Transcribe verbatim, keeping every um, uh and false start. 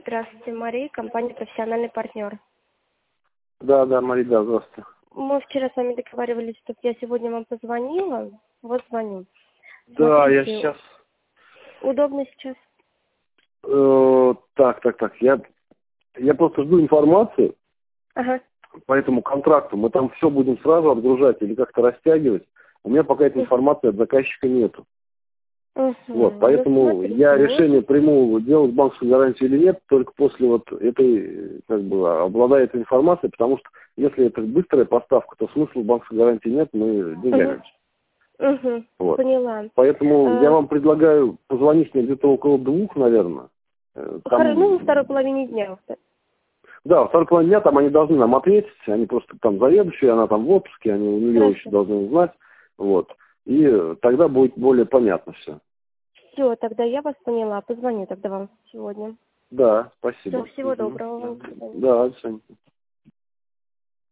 Здравствуйте, Мария, компания «Профессиональный партнер». Да, да, Мария, да, здравствуйте. Мы вчера с вами договаривались, что я сегодня вам позвонила. Вот звоню. Да, Смотрите, я сейчас... удобно сейчас? Э, так, так, так, я, я просто жду информации Ага. по этому контракту. Мы там все будем сразу отгружать или как-то растягивать. У меня пока этой информации от заказчика нету. Угу. Вот, поэтому Ну, я смотрите, решение приму, делать банковскую гарантию или нет, только после вот этой, как бы, обладая этой информацией, потому что если это быстрая поставка, то смысла банковской гарантии нет, мы деньгами. Угу. Вот. Поняла. Поэтому А... я вам предлагаю позвонить мне где-то около двух, наверное. Там... Хоро... Ну, во второй половине дня. Да, во второй половине дня там они должны нам ответить, они просто там заведующие, она там в отпуске, они у нее Хорошо. еще должны узнать. Вот. И тогда будет более понятно все. Все, тогда я вас поняла. Позвоню тогда вам сегодня. Да, спасибо. Все, всего Угу. доброго вам. Да, до свидания.